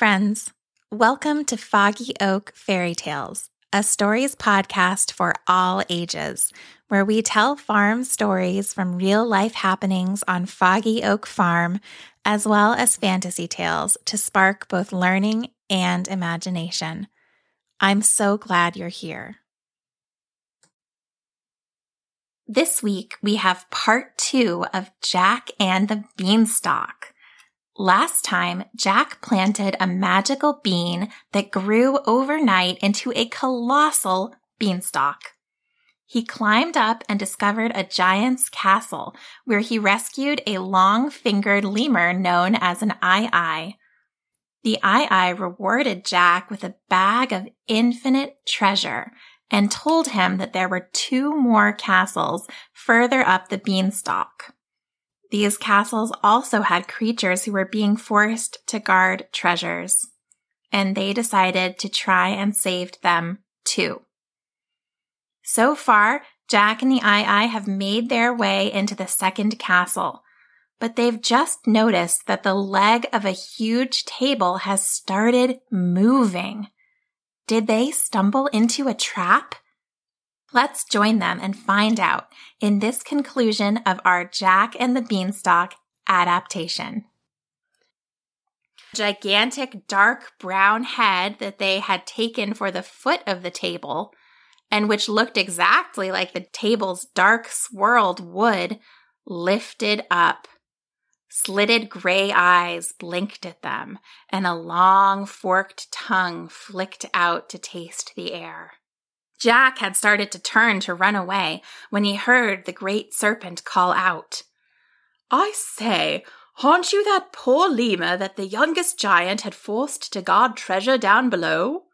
friends. Welcome to Foggy Oak Fairy Tales, a stories podcast for all ages, where we tell farm stories from real-life happenings on Foggy Oak Farm, as well as fantasy tales to spark both learning and imagination. I'm so glad you're here. This week, we have part 2 of Jack and the Beanstalk. Last time, Jack planted a magical bean that grew overnight into a colossal beanstalk. He climbed up and discovered a giant's castle where he rescued a long-fingered lemur known as an Ai-Ai. The Ai-Ai rewarded Jack with a bag of infinite treasure and told him that there were 2 more castles further up the beanstalk. These castles also had creatures who were being forced to guard treasures, and they decided to try and save them too. So far, Jack and the Ai-Ai have made their way into the second castle, but they've just noticed that the leg of a huge table has started moving. Did they stumble into a trap? Let's join them and find out in this conclusion of our Jack and the Beanstalk adaptation. Gigantic dark brown head that they had taken for the foot of the table, and which looked exactly like the table's dark swirled wood, lifted up. Slitted gray eyes blinked at them, and a long forked tongue flicked out to taste the air. Jack had started to turn to run away when he heard the great serpent call out, "I say, aren't you that poor lemur that the youngest giant had forced to guard treasure down below?"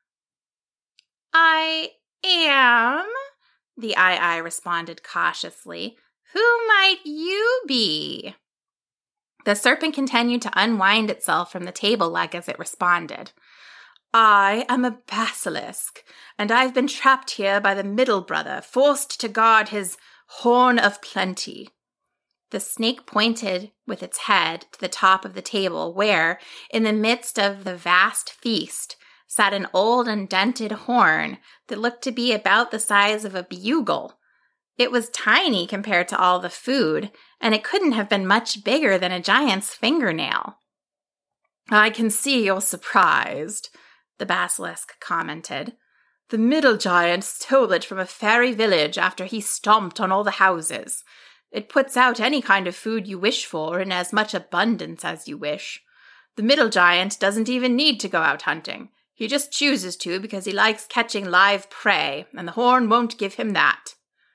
"I am," the Ai-Ai responded cautiously. "Who might you be?" The serpent continued to unwind itself from the table leg as it responded. "I am a basilisk, and I've been trapped here by the middle brother, forced to guard his horn of plenty." The snake pointed with its head to the top of the table where, in the midst of the vast feast, sat an old and dented horn that looked to be about the size of a bugle. It was tiny compared to all the food, and it couldn't have been much bigger than a giant's fingernail. "I can see you're surprised," the basilisk commented. "The middle giant stole it from a fairy village after he stomped on all the houses. It puts out any kind of food you wish for in as much abundance as you wish. The middle giant doesn't even need to go out hunting. He just chooses to because he likes catching live prey, and the horn won't give him that."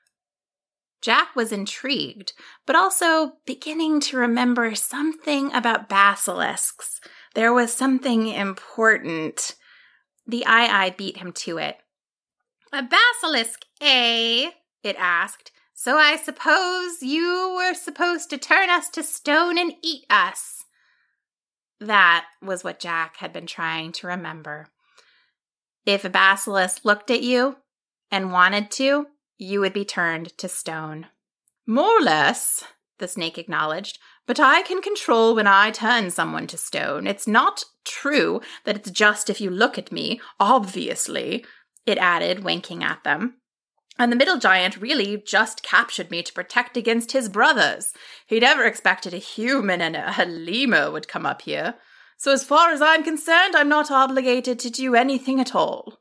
Jack was intrigued, but also beginning to remember something about basilisks. There was something important. The Ai-Ai beat him to it. "A basilisk, eh?" it asked. "So I suppose you were supposed to turn us to stone and eat us." That was what Jack had been trying to remember. If a basilisk looked at you and wanted to, you would be turned to stone. "More or less," the snake acknowledged, "but I can control when I turn someone to stone. It's not true that it's just if you look at me, obviously," it added, winking at them. "And the middle giant really just captured me to protect against his brothers. He never expected a human and a lemur would come up here. So as far as I'm concerned, I'm not obligated to do anything at all."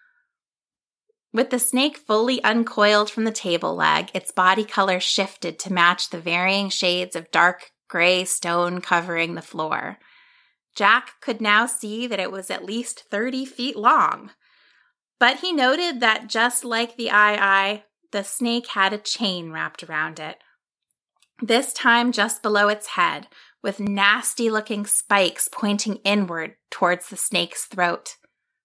With the snake fully uncoiled from the table leg, its body color shifted to match the varying shades of dark gray stone covering the floor. Jack could now see that it was at least 30 feet long. But he noted that just like the Ai-Ai, the snake had a chain wrapped around it. This time just below its head, with nasty-looking spikes pointing inward towards the snake's throat.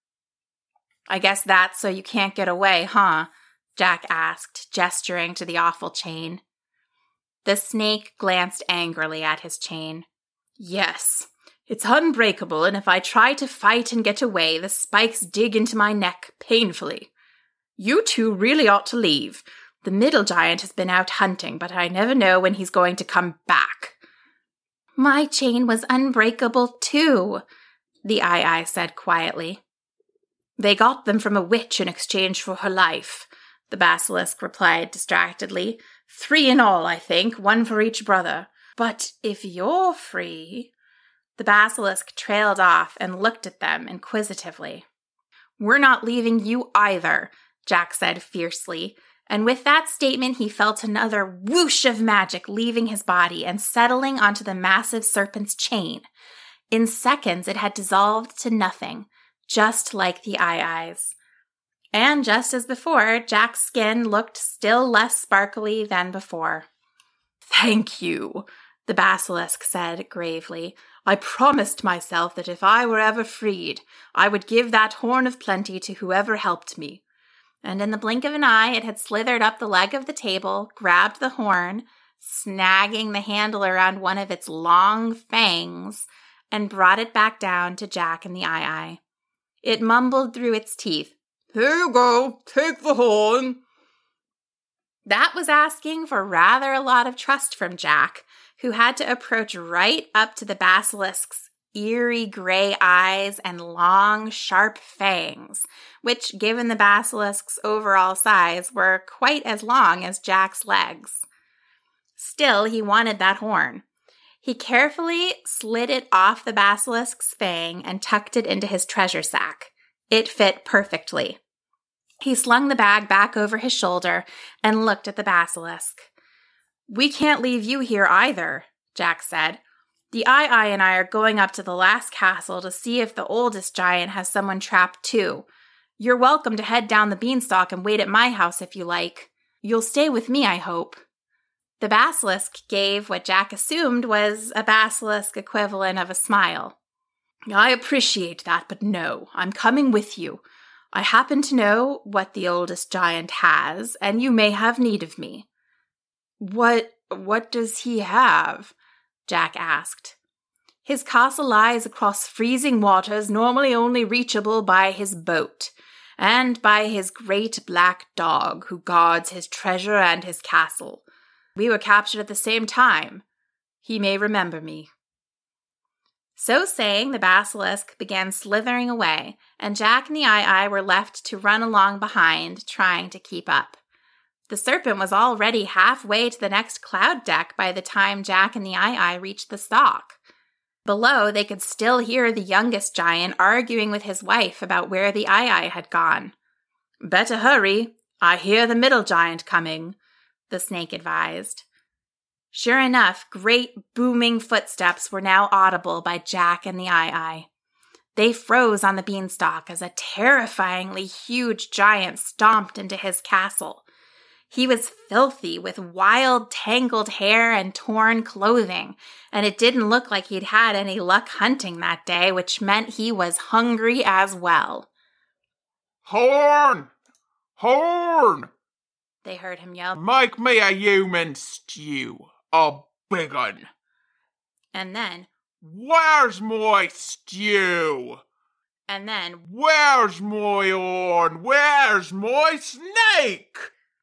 "I guess that's so you can't get away, huh?" Jack asked, gesturing to the awful chain. The snake glanced angrily at his chain. "Yes, it's unbreakable, and if I try to fight and get away, the spikes dig into my neck painfully. You two really ought to leave. The middle giant has been out hunting, but I never know when he's going to come back." "My chain was unbreakable too," the Eye said quietly. They got them from a witch in exchange for her life, the basilisk replied distractedly. 3 in all, I think, 1 for each brother. But if you're free... The basilisk trailed off and looked at them inquisitively. We're not leaving you either, Jack said fiercely, and with that statement he felt another whoosh of magic leaving his body and settling onto the massive serpent's chain. In seconds it had dissolved to nothing, just like the Eye's. And just as before, Jack's skin looked still less sparkly than before. Thank you, the basilisk said gravely. I promised myself that if I were ever freed, I would give that horn of plenty to whoever helped me. And in the blink of an eye, it had slithered up the leg of the table, grabbed the horn, snagging the handle around one of its long fangs, and brought it back down to Jack and the Eye. It mumbled through its teeth, Here you go, take the horn. That was asking for rather a lot of trust from Jack, who had to approach right up to the basilisk's eerie gray eyes and long, sharp fangs, which, given the basilisk's overall size, were quite as long as Jack's legs. Still, he wanted that horn. He carefully slid it off the basilisk's fang and tucked it into his treasure sack. It fit perfectly. He slung the bag back over his shoulder and looked at the basilisk. We can't leave you here either, Jack said. The Eye and I are going up to the last castle to see if the oldest giant has someone trapped too. You're welcome to head down the beanstalk and wait at my house if you like. You'll stay with me, I hope. The basilisk gave what Jack assumed was a basilisk equivalent of a smile. I appreciate that, but no, I'm coming with you. I happen to know what the oldest giant has, and you may have need of me. What does he have? Jack asked. His castle lies across freezing waters normally only reachable by his boat, and by his great black dog who guards his treasure and his castle. We were captured at the same time. He may remember me. So saying, the basilisk began slithering away, and Jack and the Eye were left to run along behind, trying to keep up. The serpent was already halfway to the next cloud deck by the time Jack and the Eye reached the stalk. Below, they could still hear the youngest giant arguing with his wife about where the Eye had gone. Better hurry. I hear the middle giant coming, the snake advised. Sure enough, great booming footsteps were now audible by Jack and the Eye. They froze on the beanstalk as a terrifyingly huge giant stomped into his castle. He was filthy with wild, tangled hair and torn clothing, and it didn't look like he'd had any luck hunting that day, which meant he was hungry as well. Horn! Horn! They heard him yell. Make me a human stew, a big un. And then, Where's my stew? And then, Where's my horn? Where's my snake?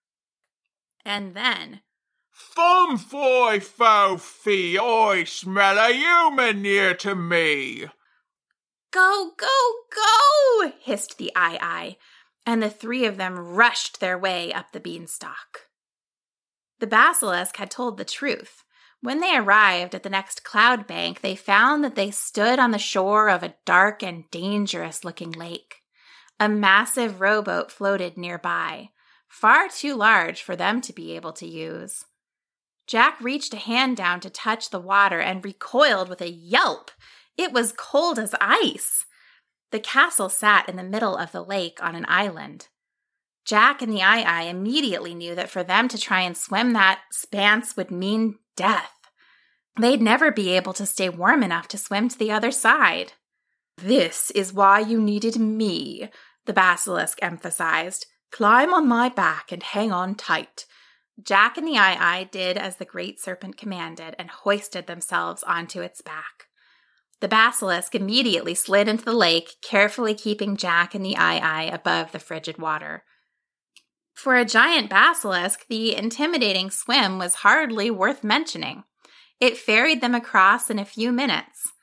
And then, Fum fi fo fee, I smell a human near to me. Go, go, go, hissed the Eye, and the 3 of them rushed their way up the beanstalk. The basilisk had told the truth. When they arrived at the next cloud bank, they found that they stood on the shore of a dark and dangerous-looking lake. A massive rowboat floated nearby, far too large for them to be able to use. Jack reached a hand down to touch the water and recoiled with a yelp. It was cold as ice. The castle sat in the middle of the lake on an island. Jack and the Eye immediately knew that for them to try and swim that spanse would mean death. They'd never be able to stay warm enough to swim to the other side. This is why you needed me, the basilisk emphasized. Climb on my back and hang on tight. Jack and the Eye did as the great serpent commanded and hoisted themselves onto its back. The basilisk immediately slid into the lake, carefully keeping Jack and the Eye above the frigid water. For a giant basilisk, the intimidating swim was hardly worth mentioning. It ferried them across in a few minutes.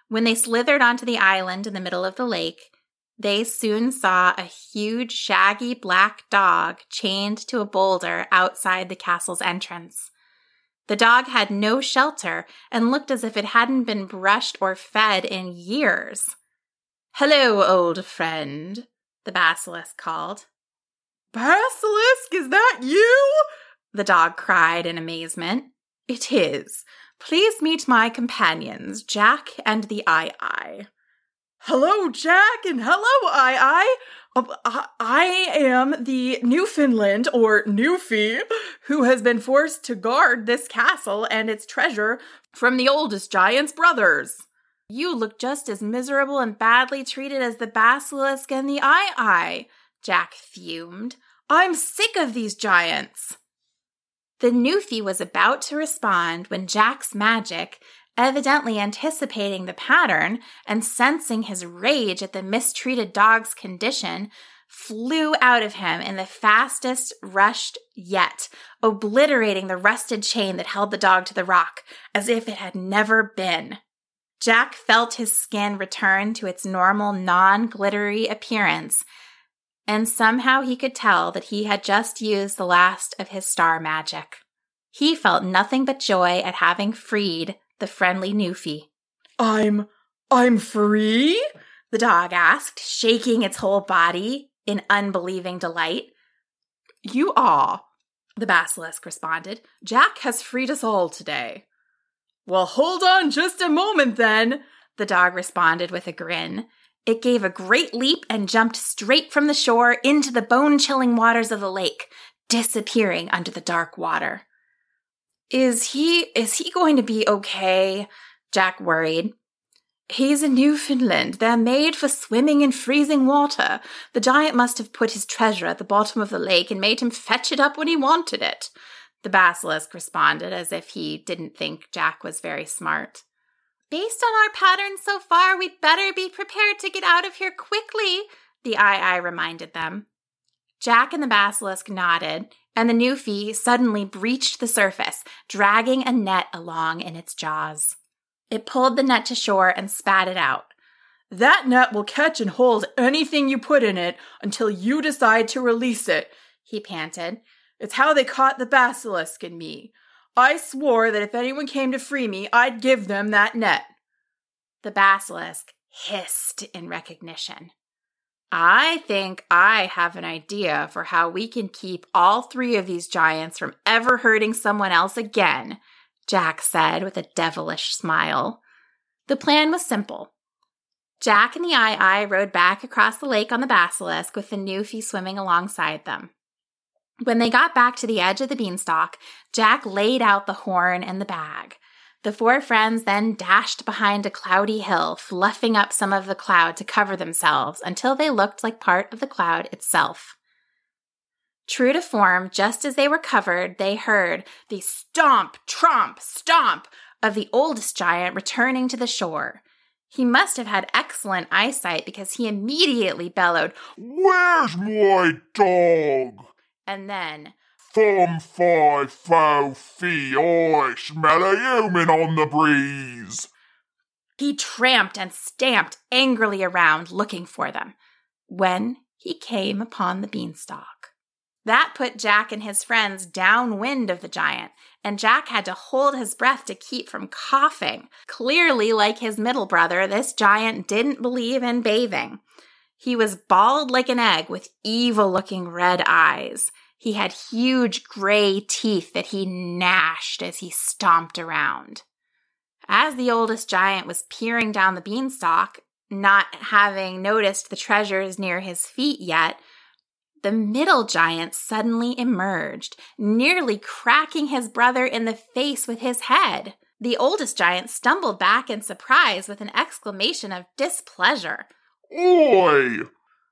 When they slithered onto the island in the middle of the lake, they soon saw a huge, shaggy black dog chained to a boulder outside the castle's entrance. The dog had no shelter and looked as if it hadn't been brushed or fed in years. "Hello, old friend," the basilisk called. "Basilisk, is that you?" the dog cried in amazement. "It is. Please meet my companions, Jack and the Eye-Eye." "Hello, Jack, and hello, Eye-Eye. I am the Newfoundland, or Newfie, who has been forced to guard this castle and its treasure from the oldest giant's brothers." "You look just as miserable and badly treated as the basilisk and the Eye-Eye," Jack fumed. "I'm sick of these giants." The Newfie was about to respond when Jack's magic, evidently anticipating the pattern and sensing his rage at the mistreated dog's condition, flew out of him in the fastest rush yet, obliterating the rusted chain that held the dog to the rock as if it had never been. Jack felt his skin return to its normal, non-glittery appearance, and somehow he could tell that he had just used the last of his star magic. He felt nothing but joy at having freed the friendly Newfie. I'm free?" the dog asked, shaking its whole body in unbelieving delight. "You are," the basilisk responded. "Jack has freed us all today." "Well, hold on just a moment then," the dog responded with a grin. It gave a great leap and jumped straight from the shore into the bone-chilling waters of the lake, disappearing under the dark water. Is he going to be okay?" Jack worried. "He's a Newfoundland. They're made for swimming in freezing water. The giant must have put his treasure at the bottom of the lake and made him fetch it up when he wanted it," the basilisk responded, as if he didn't think Jack was very smart. "Based on our pattern so far, we'd better be prepared to get out of here quickly," the Eye-Eye reminded them. Jack and the basilisk nodded, and the Newfie suddenly breached the surface, dragging a net along in its jaws. It pulled the net to shore and spat it out. "That net will catch and hold anything you put in it until you decide to release it," he panted. "It's how they caught the basilisk and me. I swore that if anyone came to free me, I'd give them that net." The basilisk hissed in recognition. "I think I have an idea for how we can keep all three of these giants from ever hurting someone else again," Jack said with a devilish smile. The plan was simple. Jack and the Eye-Eye rowed back across the lake on the basilisk with the Newfie swimming alongside them. When they got back to the edge of the beanstalk, Jack laid out the horn and the bag. The four friends then dashed behind a cloudy hill, fluffing up some of the cloud to cover themselves until they looked like part of the cloud itself. True to form, just as they were covered, they heard the stomp, tromp, stomp of the oldest giant returning to the shore. He must have had excellent eyesight because he immediately bellowed, "Where's my dog?" And then, "Thumb 5 foul fee, I smell a human on the breeze." He tramped and stamped angrily around looking for them when he came upon the beanstalk. That put Jack and his friends downwind of the giant, and Jack had to hold his breath to keep from coughing. Clearly, like his middle brother, this giant didn't believe in bathing. He was bald like an egg with evil-looking red eyes. He had huge gray teeth that he gnashed as he stomped around. As the oldest giant was peering down the beanstalk, not having noticed the treasures near his feet yet, the middle giant suddenly emerged, nearly cracking his brother in the face with his head. The oldest giant stumbled back in surprise with an exclamation of displeasure. "Oi!"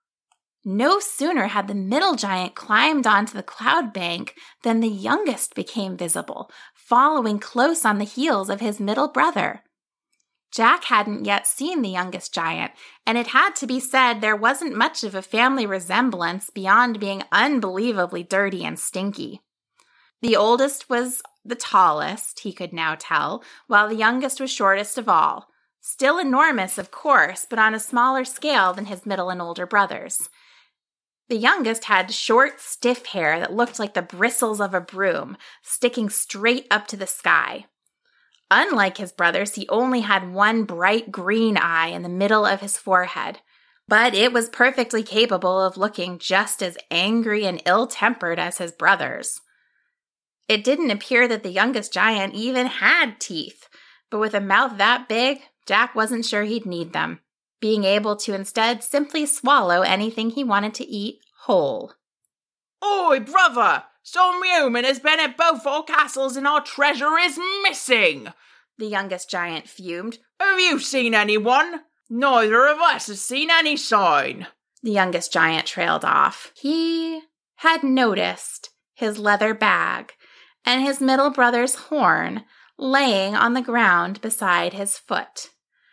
No sooner had the middle giant climbed onto the cloud bank than the youngest became visible, following close on the heels of his middle brother. Jack hadn't yet seen the youngest giant, and it had to be said there wasn't much of a family resemblance beyond being unbelievably dirty and stinky. The oldest was the tallest, he could now tell, while the youngest was shortest of all. Still enormous, of course, but on a smaller scale than his middle and older brothers. The youngest had short, stiff hair that looked like the bristles of a broom, sticking straight up to the sky. Unlike his brothers, he only had one bright green eye in the middle of his forehead, but it was perfectly capable of looking just as angry and ill-tempered as his brothers. It didn't appear that the youngest giant even had teeth, but with a mouth that big, Jack wasn't sure he'd need them, being able to instead simply swallow anything he wanted to eat whole. Oi, brother! Some human has been at both our castles and our treasure is missing! The youngest giant fumed. Have you seen anyone? Neither of us has seen any sign. The youngest giant trailed off. He had noticed his leather bag and his middle brother's horn laying on the ground beside his foot.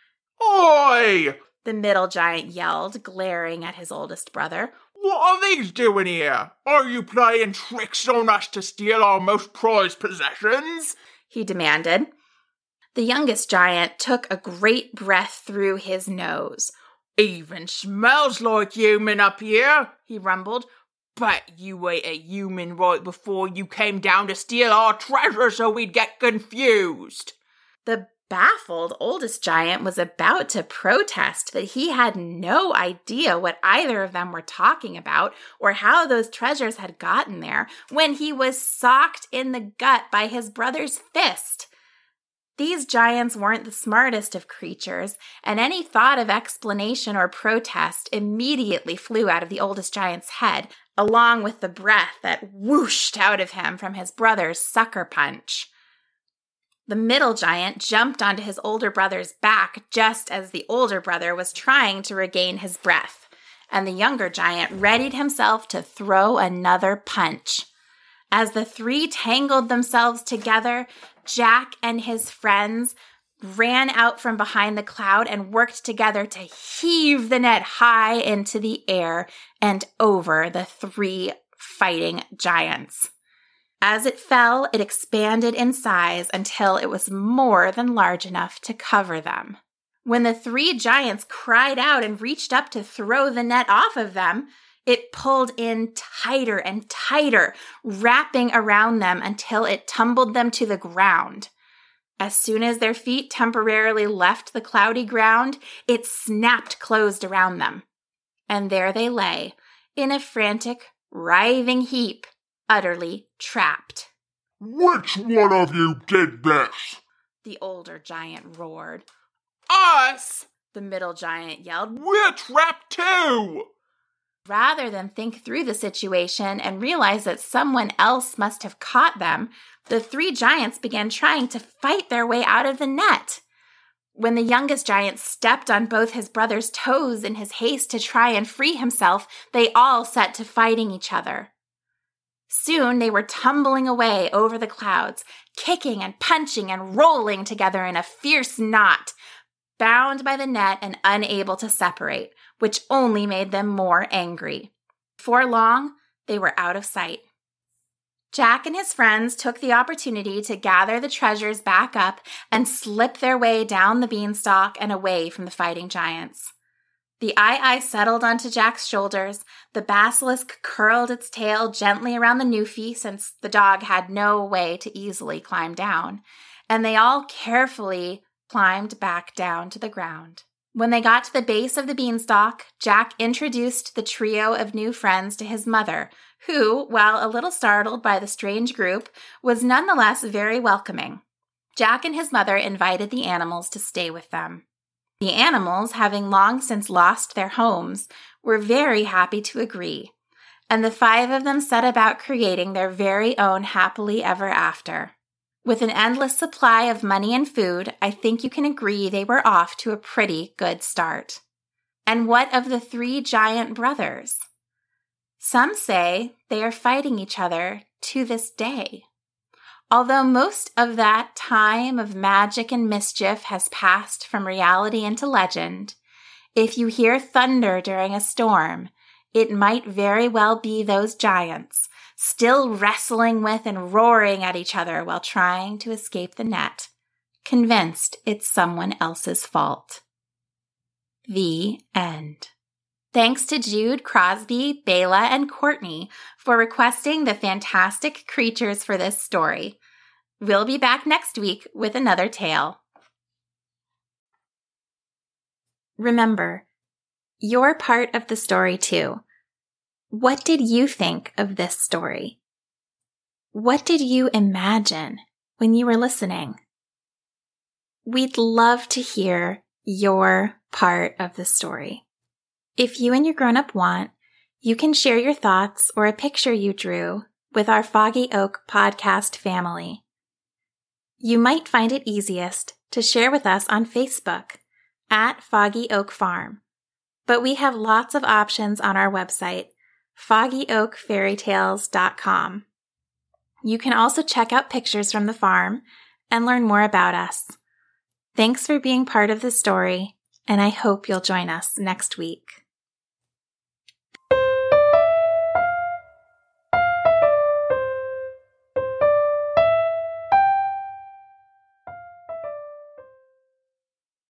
Oi! The middle giant yelled, glaring at his oldest brother. What are these doing here? Are you playing tricks on us to steal our most prized possessions? He demanded. The youngest giant took a great breath through his nose. Even smells like human up here, he rumbled. Bet you ate a human right before you came down to steal our treasure so we'd get confused. The baffled oldest giant was about to protest that he had no idea what either of them were talking about or how those treasures had gotten there when he was socked in the gut by his brother's fist. These giants weren't the smartest of creatures, and any thought of explanation or protest immediately flew out of the oldest giant's head, along with the breath that whooshed out of him from his brother's sucker punch. The middle giant jumped onto his older brother's back just as the older brother was trying to regain his breath, and the younger giant readied himself to throw another punch. As the three tangled themselves together, Jack and his friends ran out from behind the cloud and worked together to heave the net high into the air and over the three fighting giants. As it fell, it expanded in size until it was more than large enough to cover them. When the three giants cried out and reached up to throw the net off of them, it pulled in tighter and tighter, wrapping around them until it tumbled them to the ground. As soon as their feet temporarily left the cloudy ground, it snapped closed around them. And there they lay, in a frantic, writhing heap, utterly trapped. Which one of you did this? The older giant roared. Us! The middle giant yelled. We're trapped too! Rather than think through the situation and realize that someone else must have caught them, the three giants began trying to fight their way out of the net. When the youngest giant stepped on both his brother's toes in his haste to try and free himself, they all set to fighting each other. Soon they were tumbling away over the clouds, kicking and punching and rolling together in a fierce knot, bound by the net and unable to separate, which only made them more angry. Before long, they were out of sight. Jack and his friends took the opportunity to gather the treasures back up and slip their way down the beanstalk and away from the fighting giants. The eye settled onto Jack's shoulders, the basilisk curled its tail gently around the Newfie since the dog had no way to easily climb down, and they all carefully climbed back down to the ground. When they got to the base of the beanstalk, Jack introduced the trio of new friends to his mother, who, while a little startled by the strange group, was nonetheless very welcoming. Jack and his mother invited the animals to stay with them. The animals, having long since lost their homes, were very happy to agree, and the five of them set about creating their very own happily ever after. With an endless supply of money and food, I think you can agree they were off to a pretty good start. And what of the three giant brothers? Some say they are fighting each other to this day. Although most of that time of magic and mischief has passed from reality into legend, if you hear thunder during a storm, it might very well be those giants, still wrestling with and roaring at each other while trying to escape the net, convinced it's someone else's fault. The end. Thanks to Jude, Crosby, Bela, and Courtney for requesting the fantastic creatures for this story. We'll be back next week with another tale. Remember, you're part of the story too. What did you think of this story? What did you imagine when you were listening? We'd love to hear your part of the story. If you and your grown-up want, you can share your thoughts or a picture you drew with our Foggy Oak podcast family. You might find it easiest to share with us on Facebook at Foggy Oak Farm, but we have lots of options on our website, foggyoakfairytales.com. You can also check out pictures from the farm and learn more about us. Thanks for being part of the story, and I hope you'll join us next week.